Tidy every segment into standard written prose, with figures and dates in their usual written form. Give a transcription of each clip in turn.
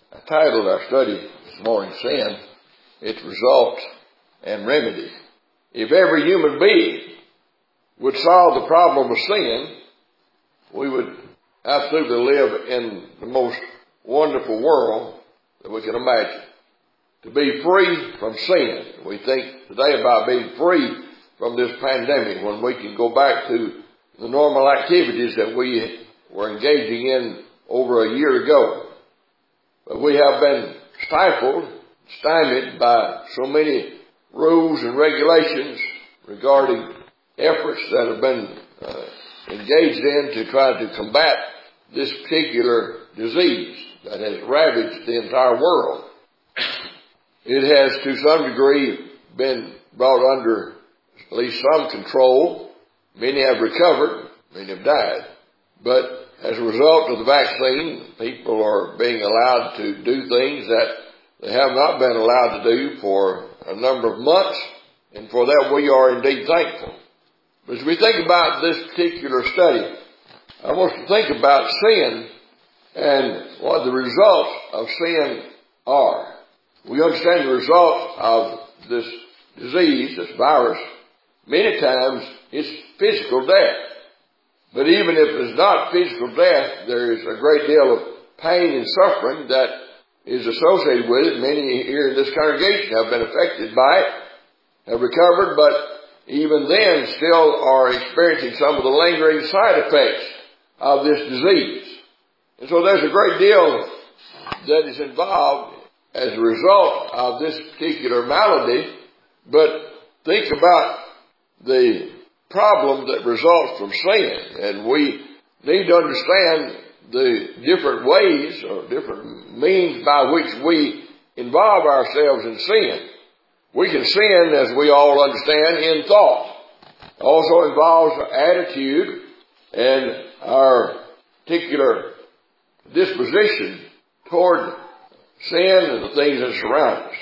I titled our study this morning, Sin, Its Results and Remedy. If every human being would solve the problem of sin, we would absolutely live in the most wonderful world that we can imagine. To be free from sin. We think today about being free from this pandemic when we can go back to the normal activities that we were engaging in over a year ago. But we have been stymied by so many rules and regulations regarding efforts that have been engaged in to try to combat this particular disease that has ravaged the entire world. It has to some degree been brought under at least some control. Many have recovered, many have died. But as a result of the vaccine, people are being allowed to do things that they have not been allowed to do for a number of months, and for that we are indeed thankful. But as we think about this particular study, I want us to think about sin and what the results of sin are. We understand the results of this disease, this virus. Many times it's physical death. But even if it's not physical death, there is a great deal of pain and suffering that is associated with it. Many here in this congregation have been affected by it, have recovered, but even then still are experiencing some of the lingering side effects of this disease. And so there's a great deal that is involved as a result of this particular malady. But think about the problem that results from sin. And we need to understand the different ways or different means by which we involve ourselves in sin. We can sin, as we all understand, in thought. It also involves attitude and our particular disposition toward sin and the things that surround us.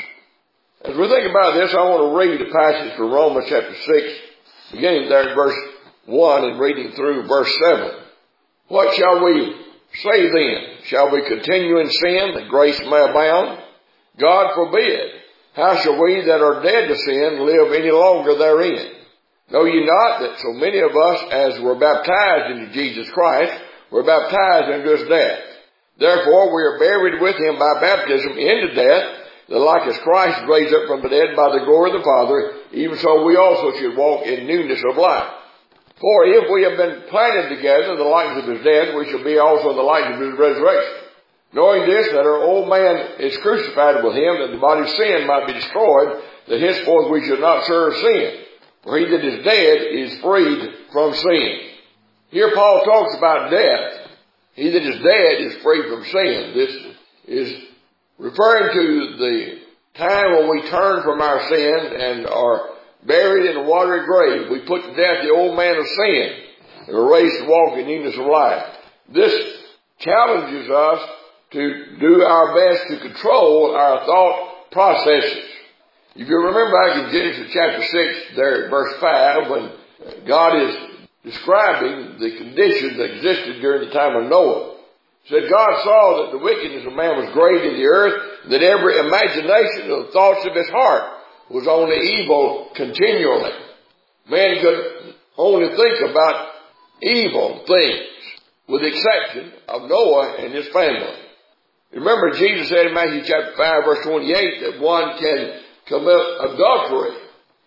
As we think about this, I want to read a passage from Romans chapter 6, beginning there in verse 1 and reading through verse 7. What shall we say then? Shall we continue in sin that grace may abound? God forbid. How shall we that are dead to sin live any longer therein? Know ye not that so many of us as were baptized into Jesus Christ were baptized into his death? Therefore we are buried with him by baptism into death, that like as Christ is raised up from the dead by the glory of the Father, even so we also should walk in newness of life. For if we have been planted together in the likeness of his death, we shall be also in the likeness of his resurrection. Knowing this, that our old man is crucified with him, that the body of sin might be destroyed, that henceforth we should not serve sin. For he that is dead is freed from sin. Here Paul talks about death. He that is dead is free from sin. This is referring to the time when we turn from our sin and are buried in a watery grave. We put to death the old man of sin and are raised to walk in newness of life. This challenges us to do our best to control our thought processes. If you remember back in Genesis chapter 6, there at verse 5, when God is describing the conditions that existed during the time of Noah, it said, God saw that the wickedness of man was great in the earth, that every imagination of the thoughts of his heart was only evil continually. Man could only think about evil things, with the exception of Noah and his family. Remember, Jesus said in Matthew chapter 5, verse 28, that one can commit adultery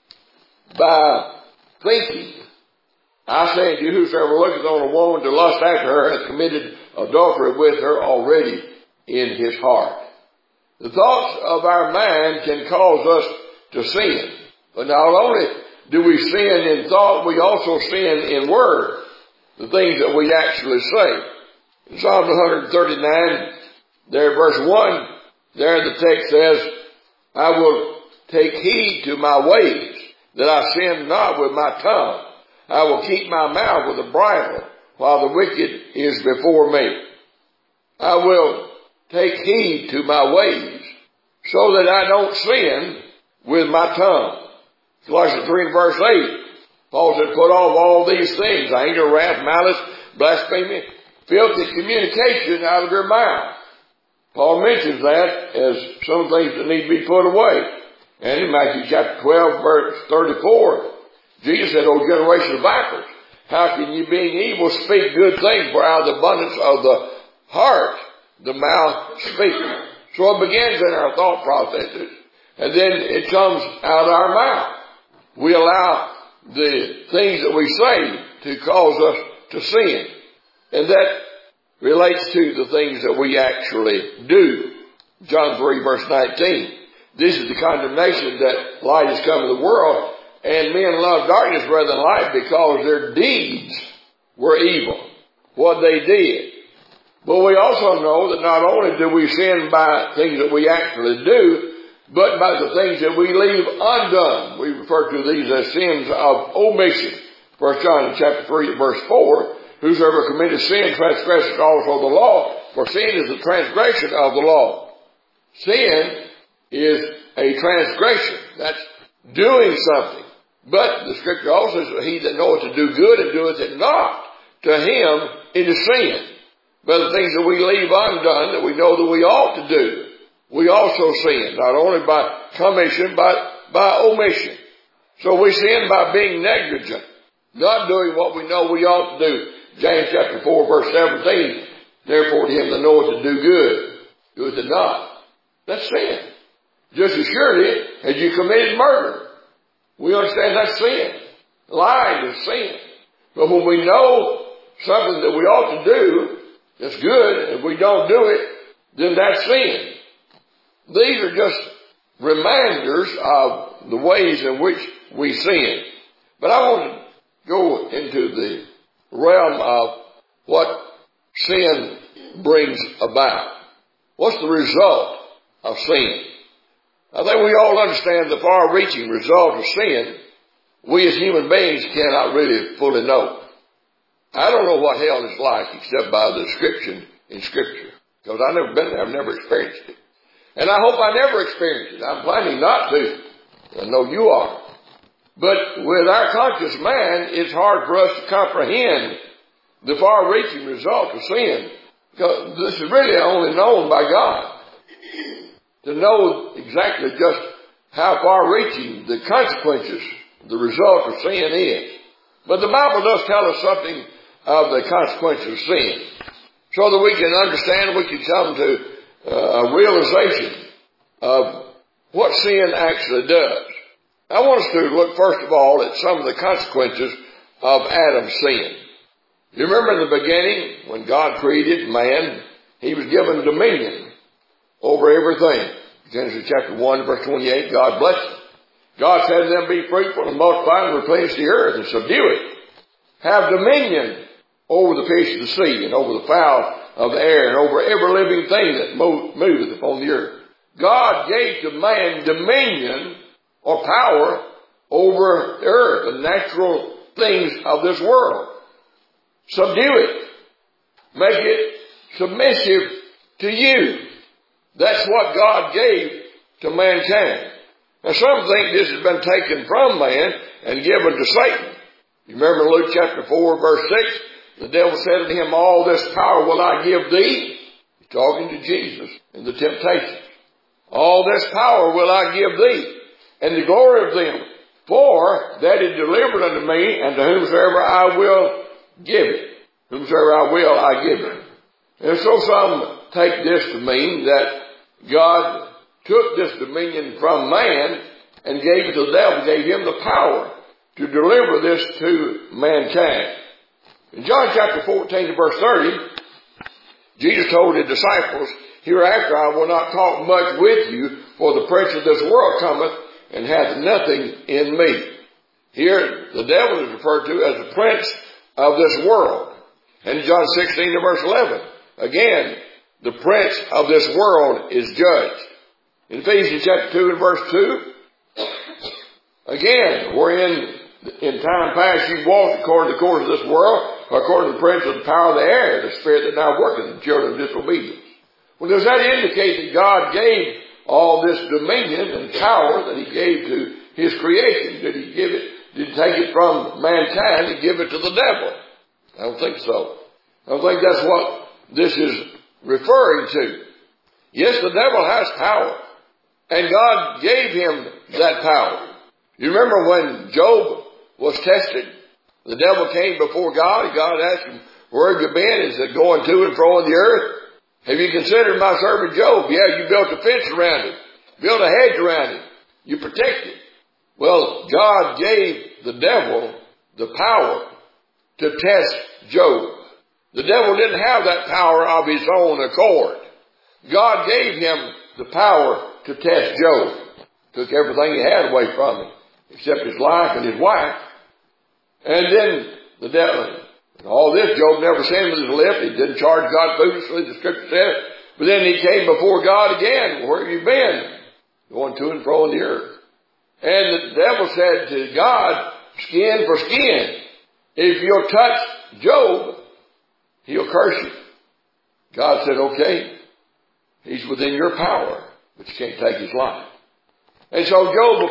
by thinking. I say unto you, whosoever looketh on a woman to lust after her hath committed adultery with her already in his heart. The thoughts of our mind can cause us to sin. But not only do we sin in thought, we also sin in word. The things that we actually say. In Psalm 139, there verse 1, there the text says, I will take heed to my ways, that I sin not with my tongue. I will keep my mouth with a bridle, while the wicked is before me. I will take heed to my ways, so that I don't sin with my tongue. Colossians 3 and verse 8, Paul said, put off all these things, anger, wrath, malice, blasphemy, filthy communication out of your mouth. Paul mentions that as some things that need to be put away. And in Matthew chapter 12, verse 34, Jesus said, O generation of vipers, how can you, being evil, speak good things? For out of the abundance of the heart, the mouth speaks. So it begins in our thought processes, and then it comes out of our mouth. We allow the things that we say to cause us to sin. And that relates to the things that we actually do. John 3 verse 19. This is the condemnation that light has come to the world, and men love darkness rather than light because their deeds were evil, what they did. But we also know that not only do we sin by things that we actually do, but by the things that we leave undone. We refer to these as sins of omission. 1 John chapter 3 verse 4, whosoever committeth sin transgresseth also the law, for sin is the transgression of the law. Sin is a transgression. That's doing something. But the scripture also says, he that knoweth to do good and doeth it not, to him it is sin. But the things that we leave undone that we know that we ought to do, we also sin, not only by commission, but by omission. So we sin by being negligent, not doing what we know we ought to do. James chapter 4 verse 17, therefore to him that knoweth to do good, doeth it not. That's sin. Just as surely as you committed murder. We understand that's sin. Lying is sin. But when we know something that we ought to do that's good, and we don't do it, then that's sin. These are just reminders of the ways in which we sin. But I want to go into the realm of what sin brings about. What's the result of sin? I think we all understand the far-reaching result of sin. We as human beings cannot really fully know. I don't know what hell is like except by the description in Scripture. Because I've never been there. I've never experienced it. And I hope I never experience it. I'm planning not to. I know you are. But with our conscious man, it's hard for us to comprehend the far-reaching result of sin. Because this is really only known by God. To know exactly just how far-reaching the consequences, the result of sin is. But the Bible does tell us something of the consequences of sin, so that we can understand, we can come to a realization of what sin actually does. I want us to look first of all at some of the consequences of Adam's sin. You remember in the beginning, when God created man, he was given dominion over everything. Genesis chapter 1 verse 28, God blessed them. God said to them, be fruitful and multiply and replenish the earth and subdue it. Have dominion over the fish of the sea and over the fowl of the air and over every living thing that moveth upon the earth. God gave to man dominion or power over the earth, the natural things of this world. Subdue it. Make it submissive to you. That's what God gave to mankind. Now some think this has been taken from man and given to Satan. You remember Luke chapter 4 verse 6? The devil said to him, all this power will I give thee. He's talking to Jesus in the temptation. All this power will I give thee, and the glory of them. For that is delivered unto me, and to whomsoever I will give it. Whomsoever I will, I give it. And so some take this to mean that God took this dominion from man and gave it to the devil, gave him the power to deliver this to mankind. In John chapter 14 verse 30, Jesus told his disciples, hereafter I will not talk much with you, for the prince of this world cometh and hath nothing in me. Here the devil is referred to as the prince of this world. And in John 16 verse 11, again, the prince of this world is judged. In Ephesians chapter 2 and verse 2, again, wherein in time past you walked according to the course of this world, according to the prince of the power of the air, the spirit that now worketh in the children of disobedience. Well, does that indicate that God gave all this dominion and power that he gave to his creation? Did he give it, did he take it from mankind and give it to the devil? I don't think so. I don't think that's what this is referring to. Yes, the devil has power. And God gave him that power. You remember when Job was tested? The devil came before God, and God asked him, where have you been? He said, going to and fro in the earth. Have you considered my servant Job? Yeah, you built a fence around him. Built a hedge around him. You protected. Well, God gave the devil the power to test Job. The devil didn't have that power of his own accord. God gave him the power to test Job. Took everything he had away from him, except his life and his wife. And then the devil, all this, Job never sinned with his lip. He didn't charge God foolishly, the scripture says. But then he came before God again. Where have you been? Going to and fro in the earth. And the devil said to God, skin for skin. If you'll touch Job, he'll curse you. God said, okay. He's within your power, but you can't take his life. And so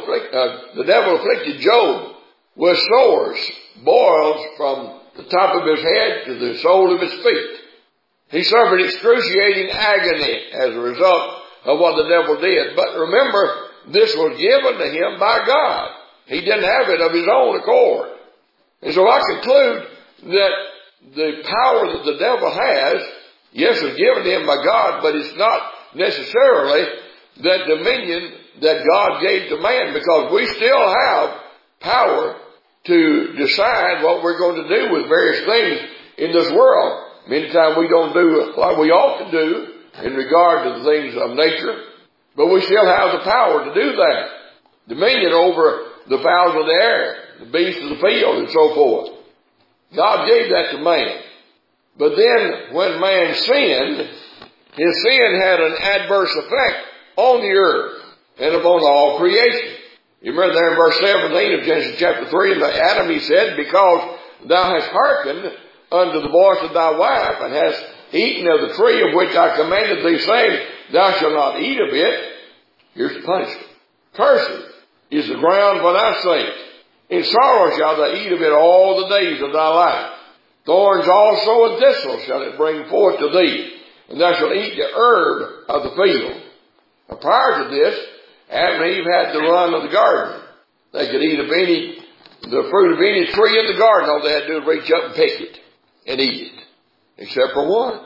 the devil afflicted Job with sores, boils from the top of his head to the sole of his feet. He suffered excruciating agony as a result of what the devil did. But remember, this was given to him by God. He didn't have it of his own accord. And so I conclude that the power that the devil has, yes, is given to him by God, but it's not necessarily that dominion that God gave to man, because we still have power to decide what we're going to do with various things in this world. Many times we don't do what we ought to do in regard to the things of nature, but we still have the power to do that. Dominion over the fowls of the air, the beasts of the field, and so forth. God gave that to man. But then when man sinned, his sin had an adverse effect on the earth and upon all creation. You remember there in verse 17 of Genesis chapter 3, and to Adam he said, because thou hast hearkened unto the voice of thy wife, and hast eaten of the tree of which I commanded thee, saying, thou shalt not eat of it. Here's the punishment. Cursed is the ground for thy sake. In sorrow shalt thou eat of it all the days of thy life. Thorns also and thistles shall it bring forth to thee, and thou shalt eat the herb of the field. Now, prior to this, Adam and Eve had the run of the garden. They could eat of the fruit of any tree in the garden. All they had to do was reach up and pick it and eat it, except for one.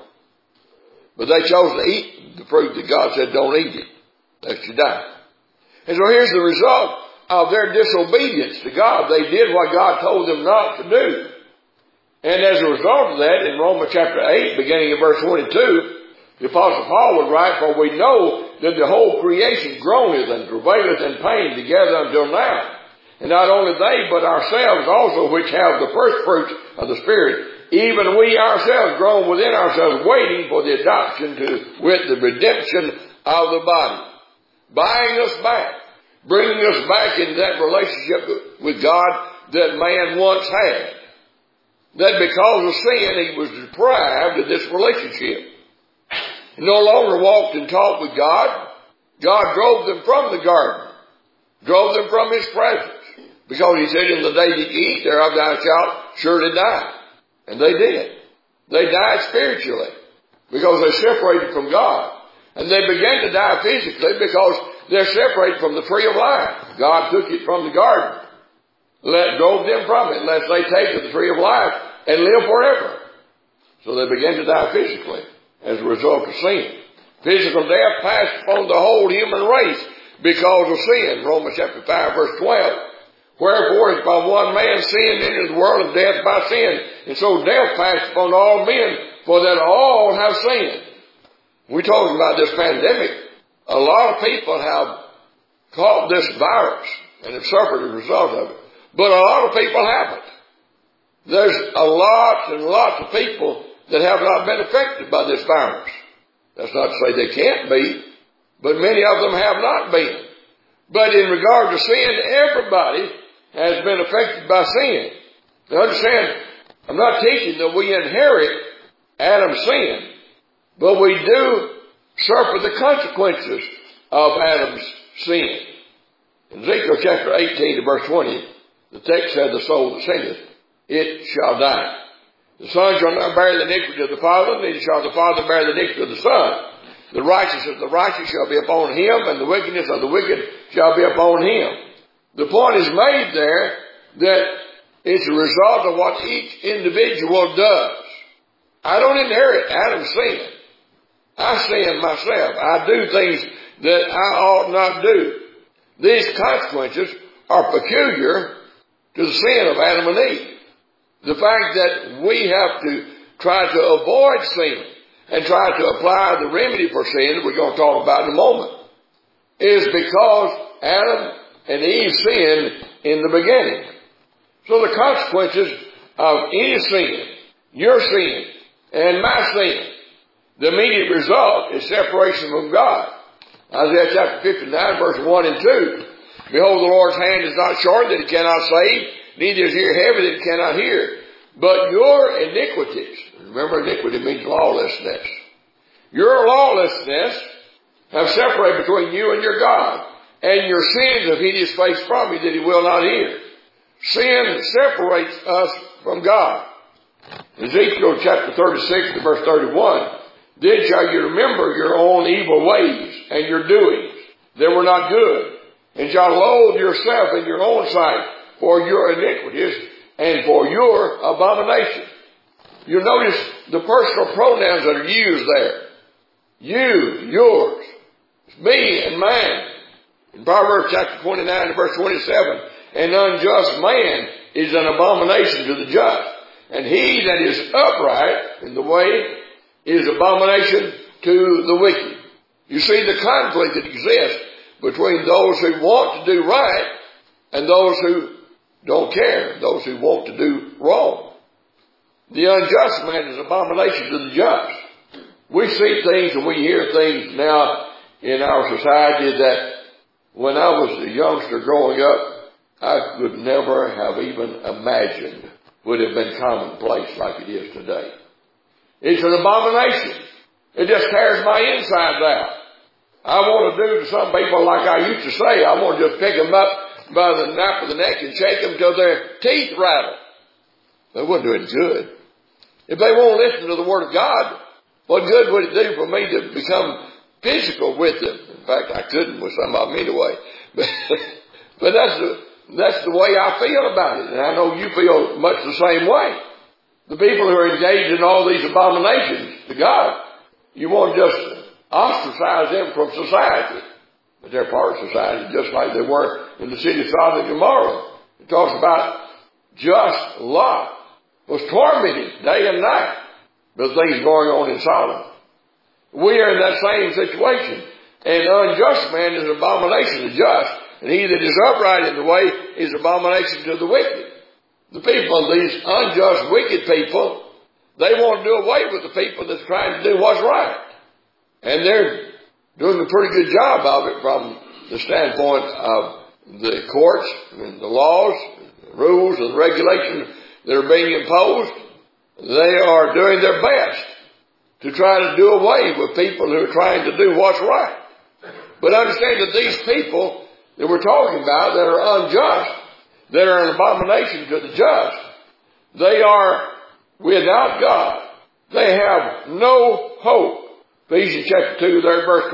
But they chose to eat the fruit that God said, don't eat it, lest you die. And so here's the result of their disobedience to God. They did what God told them not to do. And as a result of that, in Romans chapter 8, beginning of verse 22, the Apostle Paul would write, for we know that the whole creation groaneth and travaileth in pain together until now. And not only they, but ourselves also, which have the first fruits of the Spirit, even we ourselves groan within ourselves, waiting for the adoption with the redemption of the body. Buying us back, bringing us back into that relationship with God that man once had. That because of sin, he was deprived of this relationship. He no longer walked and talked with God. God drove them from the garden, drove them from his presence, because he said, in the day that you eat thereof thou shalt surely die. And they did. They died spiritually because they separated from God. And they began to die physically because they're separated from the tree of life. God took it from the garden, drove them from it, lest they take of the tree of life and live forever. So they began to die physically as a result of sin. Physical death passed upon the whole human race because of sin. Romans chapter 5 verse 12. Wherefore, as by one man sin entered the world, and death by sin. And so death passed upon all men, for that all have sinned. We're talking about this pandemic. A lot of people have caught this virus and have suffered as a result of it. But a lot of people haven't. There's a lot and lots of people that have not been affected by this virus. That's not to say they can't be, but many of them have not been. But in regard to sin, everybody has been affected by sin. Now understand, I'm not teaching that we inherit Adam's sin, but we do suffer the consequences of Adam's sin. In Ezekiel chapter 18 to verse 20, the text said, the soul that sinneth, it shall die. The son shall not bear the iniquity of the father, neither shall the father bear the iniquity of the son. The righteousness of the righteous shall be upon him, and the wickedness of the wicked shall be upon him. The point is made there that it's a result of what each individual does. I don't inherit Adam's sin. I sin myself. I do things that I ought not do. These consequences are peculiar to the sin of Adam and Eve. The fact that we have to try to avoid sin and try to apply the remedy for sin that we're going to talk about in a moment is because Adam and Eve sinned in the beginning. So the consequences of any sin, your sin and my sin, the immediate result is separation from God. Isaiah chapter 59 verse 1 and 2. Behold, the Lord's hand is not short that he cannot save, neither is ear heavy that he cannot hear. But your iniquities, remember iniquity means lawlessness. Your lawlessness have separated between you and your God, and your sins have hid his face from you that he will not hear. Sin separates us from God. Ezekiel chapter 36 verse 31. Then shall you remember your own evil ways and your doings. They were not good. And shall loathe yourself in your own sight for your iniquities and for your abomination. You notice the personal pronouns that are used there. You, yours, me and mine. In Proverbs chapter 29 and verse 27, an unjust man is an abomination to the just, and he that is upright in the way is abomination to the wicked. You see the conflict that exists between those who want to do right and those who don't care, those who want to do wrong. The unjust man is abomination to the just. We see things and we hear things now in our society that when I was a youngster growing up, I could never have even imagined would have been commonplace like it is today. It's an abomination. It just tears my insides out. I want to do to some people like I used to say. I want to just pick them up by the nape of the neck and shake them till their teeth rattle. They wouldn't do any good. If they won't listen to the Word of God, what good would it do for me to become physical with them? In fact, I couldn't with some of them anyway. But that's the way I feel about it. And I know you feel much the same way. The people who are engaged in all these abominations to God, you want to just ostracize them from society. But they're part of society just like they were in the city of Sodom and Gomorrah. It talks about just Lot was tormented day and night with things going on in Sodom. We are in that same situation. An unjust man is an abomination to the just, and he that is upright in the way is abomination to the wicked. The people, these unjust, wicked people, they want to do away with the people that's trying to do what's right. And they're doing a pretty good job of it from the standpoint of the courts and the laws, the rules and the regulations that are being imposed. They are doing their best to try to do away with people who are trying to do what's right. But understand that these people that we're talking about that are unjust, that are an abomination to the just, they are without God. They have no hope. Ephesians chapter 2, there, verse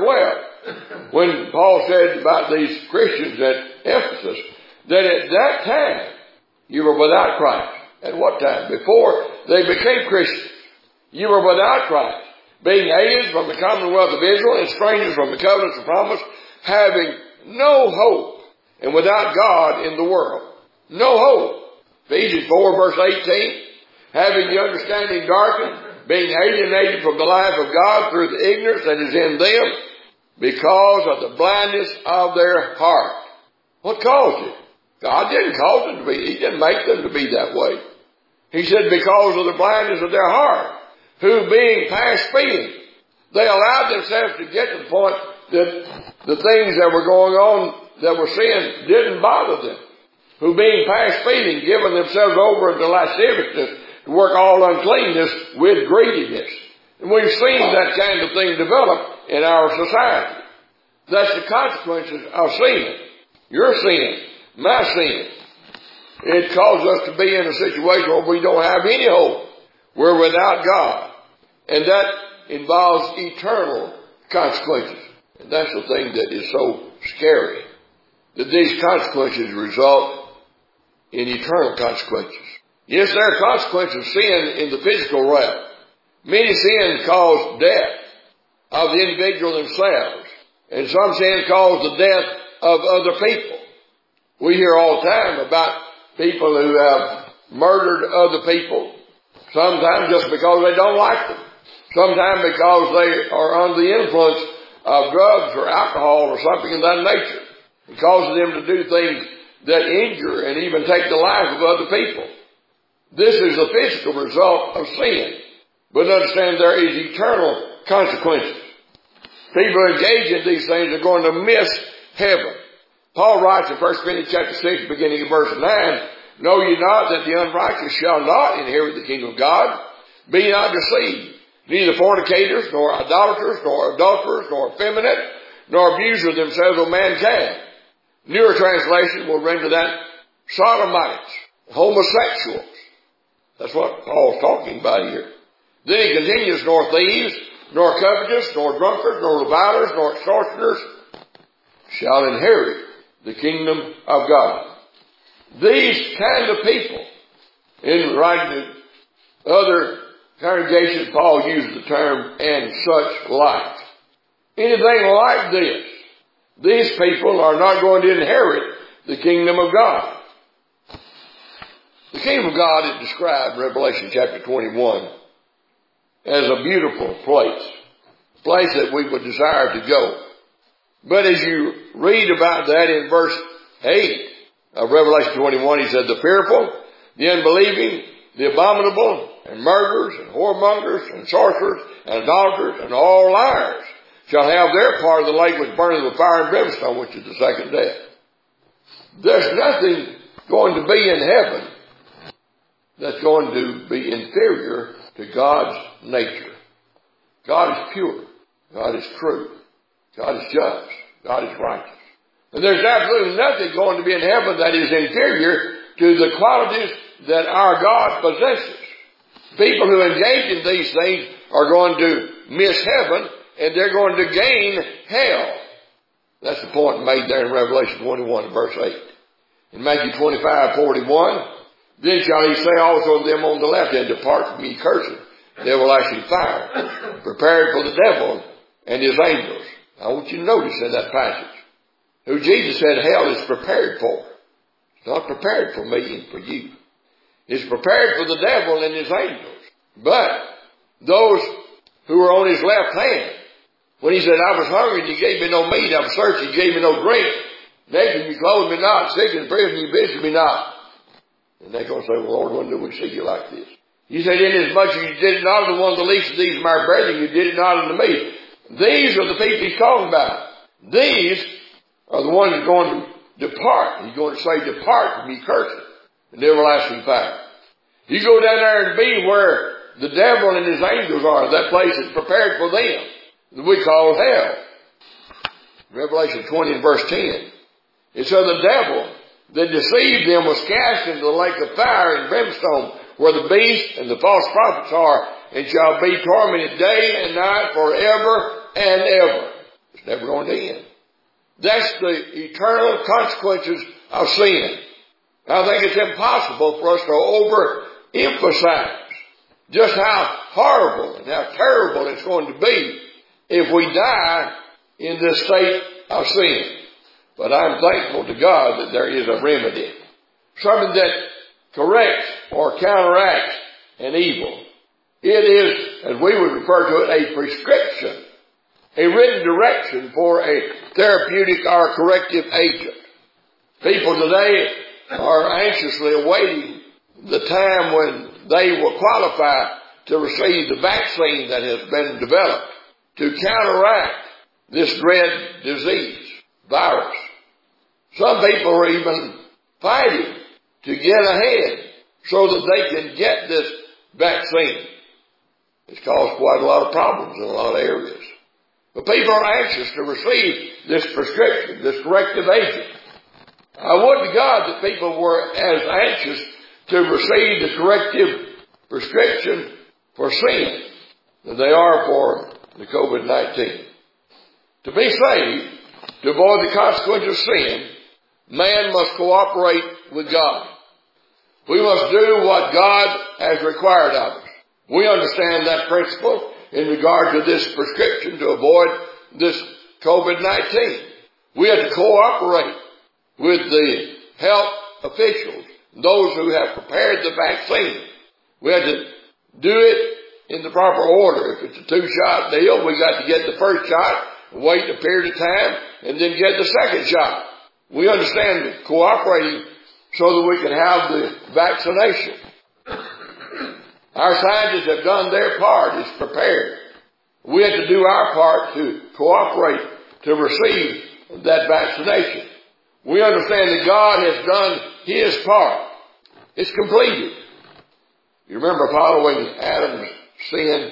12, when Paul said about these Christians at Ephesus, that at that time you were without Christ. At what time? Before they became Christians. You were without Christ, being aliens from the commonwealth of Israel and strangers from the covenants of promise, having no hope and without God in the world. No hope. Ephesians 4 verse 18, having the understanding darkened, being alienated from the life of God through the ignorance that is in them because of the blindness of their heart. What caused it? God didn't cause them to be. He didn't make them to be that way. He said because of the blindness of their heart, who being past feeling, they allowed themselves to get to the point that the things that were going on that were sin didn't bother them. Who being past feeling, giving themselves over into lasciviousness, to work all uncleanness with greediness. And we've seen that kind of thing develop in our society. That's the consequences of sin. Your sin, my sin. It causes us to be in a situation where we don't have any hope. We're without God. And that involves eternal consequences. And that's the thing that is so scary, that these consequences result in eternal consequences. Yes, there are consequences of sin in the physical realm. Many sins cause death of the individual themselves, and some sins cause the death of other people. We hear all the time about people who have murdered other people, sometimes just because they don't like them, sometimes because they are under the influence of drugs or alcohol or something of that nature. It causes them to do things that injure and even take the life of other people. This is the physical result of sin. But understand there is eternal consequences. People who engage in these things are going to miss heaven. Paul writes in 1 Corinthians chapter 6, beginning of verse 9, "Know ye not that the unrighteous shall not inherit the kingdom of God? Be not deceived. Neither fornicators, nor idolaters, nor adulterers, nor effeminate, nor abusers themselves of mankind." Newer translation will render that sodomites, homosexuals. That's what Paul's talking about here. Then he continues, "Nor thieves, nor covetous, nor drunkards, nor revilers, nor extortioners shall inherit the kingdom of God." These kind of people, in writing to other congregations, Paul uses the term "and such like." Anything like this, these people are not going to inherit the kingdom of God. The kingdom of God is described in Revelation chapter 21 as a beautiful place, a place that we would desire to go. But as you read about that in verse 8 of Revelation 21, he said, "The fearful, the unbelieving, the abominable, and murderers, and whoremongers, and sorcerers, and idolaters, and all liars shall have their part of the lake which burneth with fire and brimstone, which is the second death." There's nothing going to be in heaven that's going to be inferior to God's nature. God is pure. God is true. God is just. God is righteous. And there's absolutely nothing going to be in heaven that is inferior to the qualities that our God possesses. People who engage in these things are going to miss heaven, and they're going to gain hell. That's the point made there in Revelation 21 verse 8. In Matthew 25:41, "Then shall he say also to them on the left hand, Depart from me, cursed, everlasting fire, prepared for the devil and his angels." I want you to notice in that passage who Jesus said hell is prepared for. It's not prepared for me and for you. It's prepared for the devil and his angels. But those who are on his left hand, when he said, "I was hungry and you gave me no meat, I was thirsty, you gave me no drink, naked you clothed me not, sick in prison you visited me not." And they're going to say, "Well, Lord, when do we see you like this?" He said, "Inasmuch as you did it not unto one of the least of these my brethren, you did it not unto me." These are the people he's talking about. These are the ones that are going to depart. He's going to say, "Depart from me, cursed, and everlasting fire." You go down there and be where the devil and his angels are. That place is prepared for them, that we call hell. Revelation 20 and verse 10. It said, "The devil that deceived them was cast into the lake of fire and brimstone, where the beast and the false prophets are, and shall be tormented day and night forever and ever." It's never going to end. That's the eternal consequences of sin. I think it's impossible for us to overemphasize just how horrible and how terrible it's going to be if we die in this state of sin. But I'm thankful to God that there is a remedy, something that corrects or counteracts an evil. It is, as we would refer to it, a prescription, a written direction for a therapeutic or corrective agent. People today are anxiously awaiting the time when they will qualify to receive the vaccine that has been developed to counteract this dread disease, virus. Some people are even fighting to get ahead so that they can get this vaccine. It's caused quite a lot of problems in a lot of areas. But people are anxious to receive this prescription, this corrective agent. I would to God that people were as anxious to receive the corrective prescription for sin than they are for the COVID-19. To be saved, to avoid the consequence of sin, man must cooperate with God. We must do what God has required of us. We understand that principle in regard to this prescription to avoid this COVID-19. We have to cooperate with the health officials, those who have prepared the vaccine. We have to do it in the proper order. If it's a 2-shot deal, we got to get the first shot, wait a period of time, and then get the second shot. We understand cooperating so that we can have the vaccination. Our scientists have done their part, it's prepared. We have to do our part to cooperate to receive that vaccination. We understand that God has done His part. It's completed. You remember, following Adam's sin,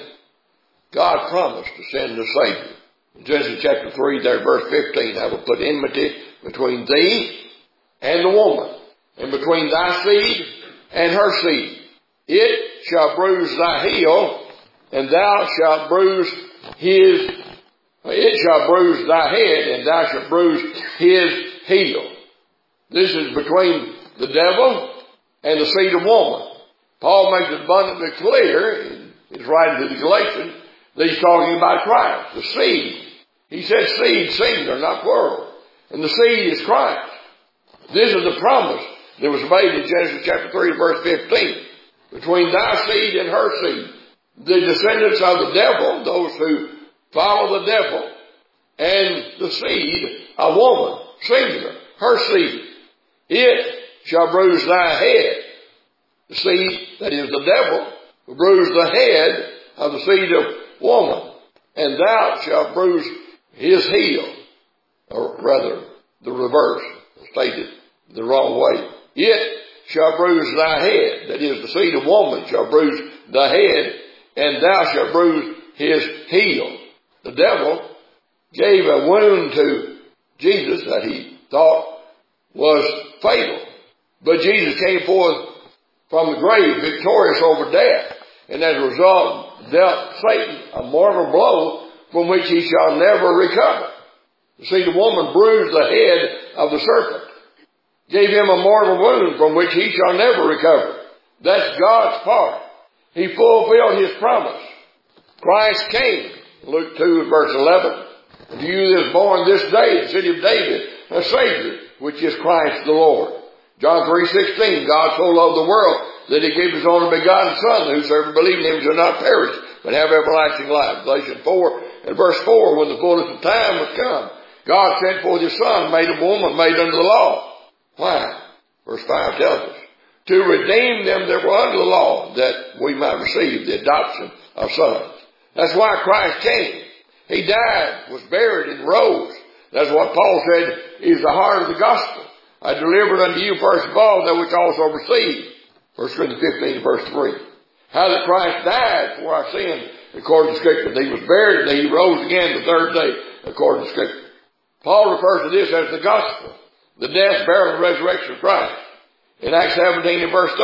God promised to send the Savior. In Genesis chapter 3, there, verse 15, I will put enmity between thee and the woman, and between thy seed and her seed. It shall bruise thy heel, and thou shalt bruise his. It shall bruise thy head, and thou shalt bruise his heel. This is between the devil and the seed of woman. Paul makes it abundantly clear in his writing to the Galatians that he's talking about Christ, the seed. He says seed, singular, not plural. And the seed is Christ. This is the promise that was made in Genesis chapter 3, verse 15. Between thy seed and her seed, the descendants of the devil, those who follow the devil, and the seed, a woman, singular, her seed. It shall bruise thy head. The seed, that is the devil, will bruise the head of the seed of woman, and thou shalt bruise his heel. Or rather, the reverse, stated the wrong way. It shall bruise thy head, that is the seed of woman shall bruise the head, and thou shalt bruise his heel. The devil gave a wound to Jesus that he thought was fatal. But Jesus came forth from the grave victorious over death, and as a result dealt Satan a mortal blow from which he shall never recover. The seed of woman bruised the head of the serpent, gave him a mortal wound from which he shall never recover. That's God's part. He fulfilled His promise. Christ came, Luke 2 verse 11, and to you that is born this day in the city of David a Savior, which is Christ the Lord. John 3:16, God so loved the world that He gave His only begotten Son, that whosoever believes in Him shall not perish, but have everlasting life. Galatians 4 and verse 4, when the fullness of time was come, God sent forth His Son, made of woman, made under the law. Why? Verse 5 tells us, to redeem them that were under the law, that we might receive the adoption of sons. That's why Christ came. He died, was buried, and rose. That's what Paul said is the heart of the gospel. I delivered unto you first of all that which also received. 1 Corinthians 15 verse 3. How that Christ died for our sins according to Scripture. That He was buried and that He rose again the third day according to Scripture. Paul refers to this as the gospel. The death, burial, and resurrection of Christ. In Acts 17 and verse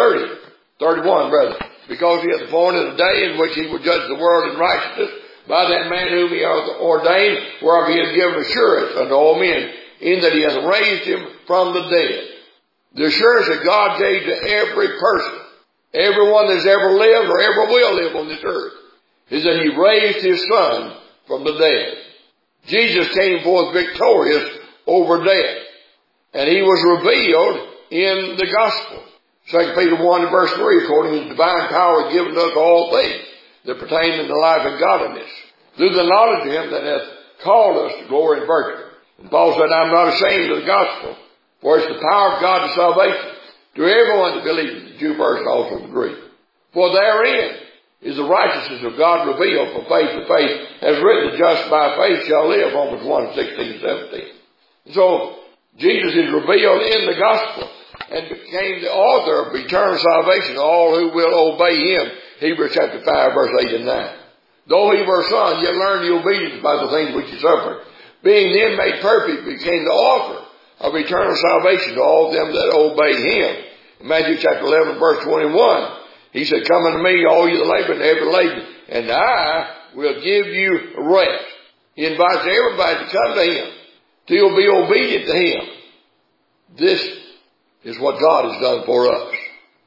31 rather. Because He hath appointed a day in which He will judge the world in righteousness by that man whom He hath ordained, whereof He hath given assurance unto all men, in that He hath raised Him from the dead. The assurance that God gave to every person, everyone that has ever lived or ever will live on this earth, is that He raised His Son from the dead. Jesus came forth victorious over death, and He was revealed in the gospel. 2 Peter 1 and verse 3, according to His divine power given to us all things that pertain unto life and godliness, through the knowledge of Him that hath called us to glory and virtue. And Paul said, I'm not ashamed of the gospel, for it's the power of God to salvation to everyone that believes, the Jew first, also the Greek. For therein is the righteousness of God revealed from faith to faith, as written, the just by faith shall live, Romans 1, 16 and 17. And so, Jesus is revealed in the gospel and became the author of eternal salvation to all who will obey Him, Hebrews chapter 5, verse 8 and 9. Though He were a son, yet learned the obedience by the things which He suffered. Being then made perfect, became the author of eternal salvation to all them that obey Him. In Matthew chapter 11, verse 21, He said, come unto me, all you that labor and heavy laden, and I will give you rest. He invites everybody to come to Him, to be obedient to Him. This is what God has done for us.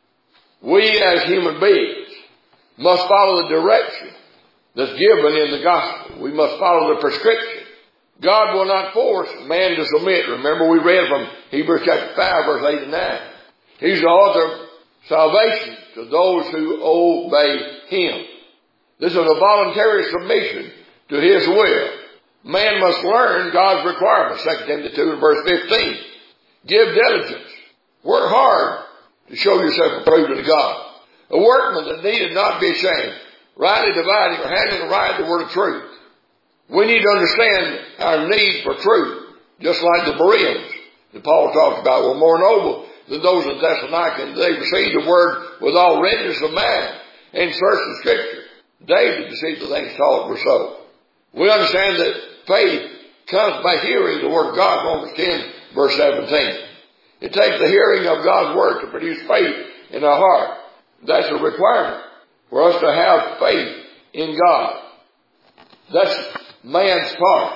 We as human beings must follow the direction that's given in the gospel. We must follow the prescription. God will not force man to submit. Remember we read from Hebrews chapter 5 verse 8 and 9. He's the author of salvation to those who obey Him. This is a voluntary submission to His will. Man must learn God's requirements. 2 Timothy 2 and verse 15. Give diligence. Work hard to show yourself approved to God. A workman that needed not be ashamed, rightly dividing or handling right the word of truth. We need to understand our need for truth, just like the Bereans that Paul talked about were more noble than those in Thessalonica. They received the word with all readiness of mind and searched the Scripture daily to see if the things taught were so. We understand that faith comes by hearing the word of God, Romans 10 verse 17. It takes the hearing of God's word to produce faith in our heart. That's a requirement for us to have faith in God. That's man's part.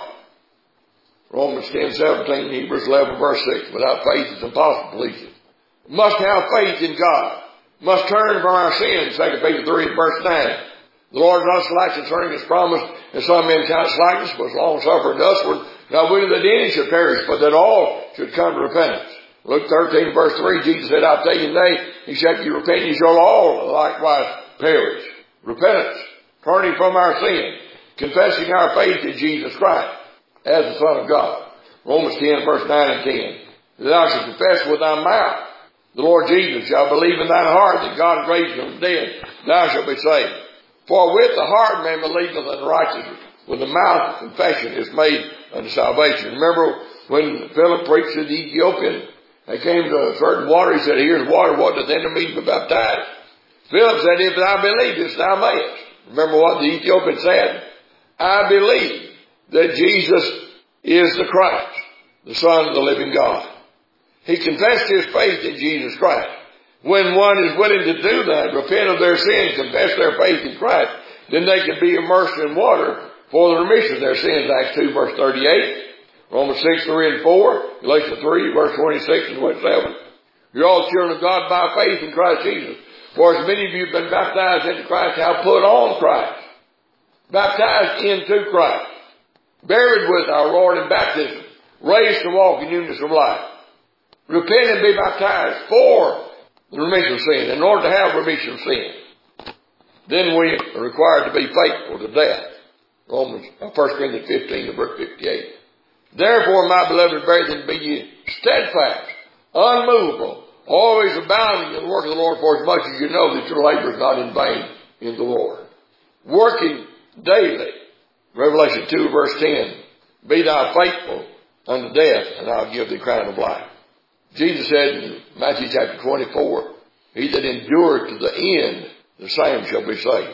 Romans 10:17, Hebrews 11 verse 6. Without faith it's impossible to please Him. Must have faith in God. Must turn from our sins, 2 Peter 3 verse 9. The Lord is not slack concerning His promise, as some men count slackness, but is long suffering to usward, not willing that any should perish, but that all should come to repentance. Luke 13 verse 3, Jesus said, I tell you, nay, except you repent, you shall all likewise perish. Repentance, turning from our sin, confessing our faith in Jesus Christ as the Son of God. Romans 10 verse 9 and 10. Thou shalt confess with thy mouth the Lord Jesus, shall believe in thine heart that God raised Him from the dead, thou shalt be saved. For with the heart man believeth unto righteousness, with the mouth confession is made unto salvation. Remember when Philip preached to the Ethiopian, they came to a certain water, he said, here's water, what doth enter me to be baptized? Philip said, if thou believest, thou mayest. Remember what the Ethiopian said? I believe that Jesus is the Christ, the Son of the living God. He confessed his faith in Jesus Christ. When one is willing to do that, repent of their sin, confess their faith in Christ, then they can be immersed in water for the remission of their sins. Acts 2 verse 38, Romans 6, 3 and 4, Galatians 3 verse 26 and 27. You're all children of God by faith in Christ Jesus. For as many of you have been baptized into Christ, have put on Christ. Baptized into Christ. Buried with our Lord in baptism. Raised to walk in newness of life. Repent and be baptized for the remission of sin, in order to have remission of sin. Then we are required to be faithful to death. 1 Corinthians 15 verse 58. Therefore, my beloved brethren, be ye steadfast, unmovable, always abounding in the work of the Lord, for as much as you know that your labor is not in vain in the Lord. Working daily. Revelation 2 verse 10. Be thou faithful unto death, and I'll give thee a crown of life. Jesus said in Matthew chapter 24, he that endureth to the end, the same shall be saved.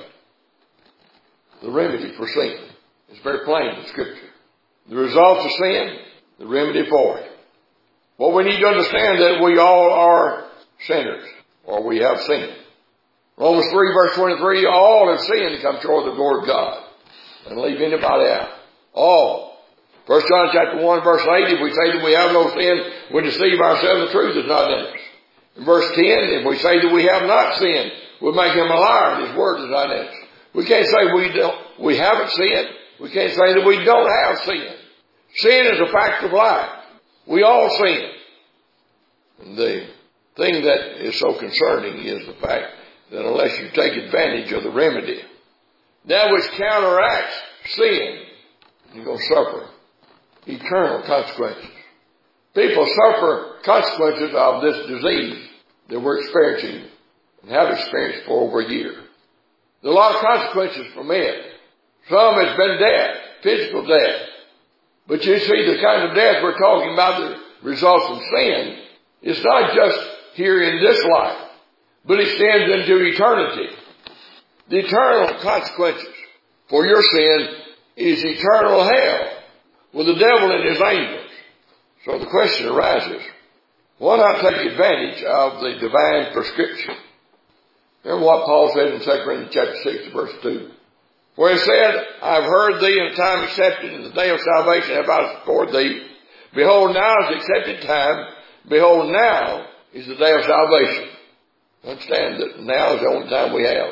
The remedy for sin is very plain in Scripture. The results of sin, the remedy for it. Well, we need to understand that we all are sinners, or we have sinned. Romans 3 verse 23, all have sinned and come short of the glory of God. And leave anybody out. All. 1 John chapter 1 verse 8, if we say that we have no sin, we deceive ourselves, the truth is not in us. In verse 10, if we say that we have not sinned, we make him a liar and his word is not in us. We can't say we haven't sinned. We can't say that we don't have sin. Sin is a fact of life. We all sin. And the thing that is so concerning is the fact that unless you take advantage of the remedy, that which counteracts sin, you're going to suffer eternal consequences. People suffer consequences of this disease that we're experiencing and have experienced for over a year. There are a lot of consequences from it. Some has been death, physical death. But you see, the kind of death we're talking about that results from sin, it's not just here in this life, but it extends into eternity. The eternal consequences for your sin is eternal hell with the devil and his angels. So the question arises, why not take advantage of the divine prescription? Remember what Paul said in 2 Corinthians chapter 6 verse 2. where he said, I've heard thee in time accepted, in the day of salvation have I scored thee. Behold, now is the accepted time. Behold, now is the day of salvation. Understand that now is the only time we have.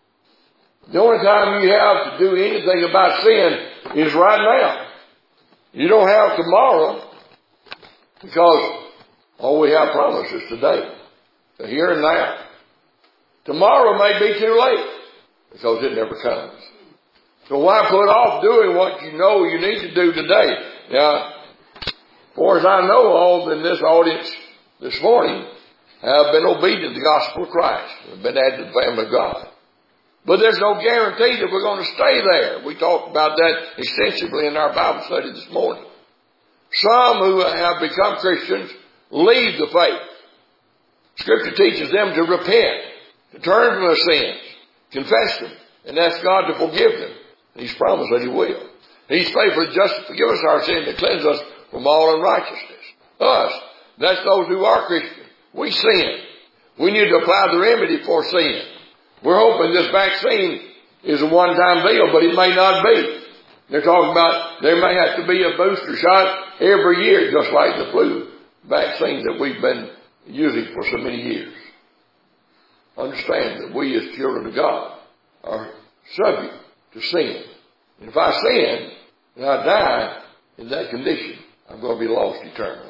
The only time you have to do anything about sin is right now. You don't have tomorrow, because all we have promised is today, the here and now. Tomorrow may be too late, because it never comes. So why put off doing what you know you need to do today? Now, as far as I know, all in this audience this morning have been obedient to the gospel of Christ, have been added to the family of God. But there's no guarantee that we're going to stay there. We talked about that extensively in our Bible study this morning. Some who have become Christians leave the faith. Scripture teaches them to repent, to turn from their sins, confess them, and ask God to forgive them. And He's promised that He will. He's faithful just to forgive us our sins and cleanse us from all unrighteousness. Us, that's those who are Christians. We sin. We need to apply the remedy for sin. We're hoping this vaccine is a one-time deal, but it may not be. They're talking about there may have to be a booster shot every year, just like the flu vaccine that we've been using for so many years. Understand that we as children of God are subject to sin. And if I sin and I die in that condition, I'm going to be lost eternally.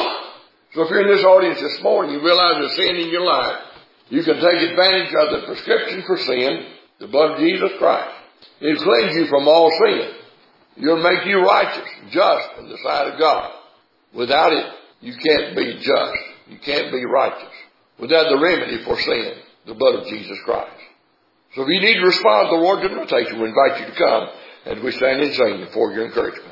So if you're in this audience this morning, you realize there's sin in your life, you can take advantage of the prescription for sin, the blood of Jesus Christ. It'll cleanse you from all sin. It'll make you righteous, just in the sight of God. Without it, you can't be just. You can't be righteous. Without the remedy for sin, the blood of Jesus Christ. So if you need to respond to the word of invitation, we invite you to come as we stand and sing for your encouragement.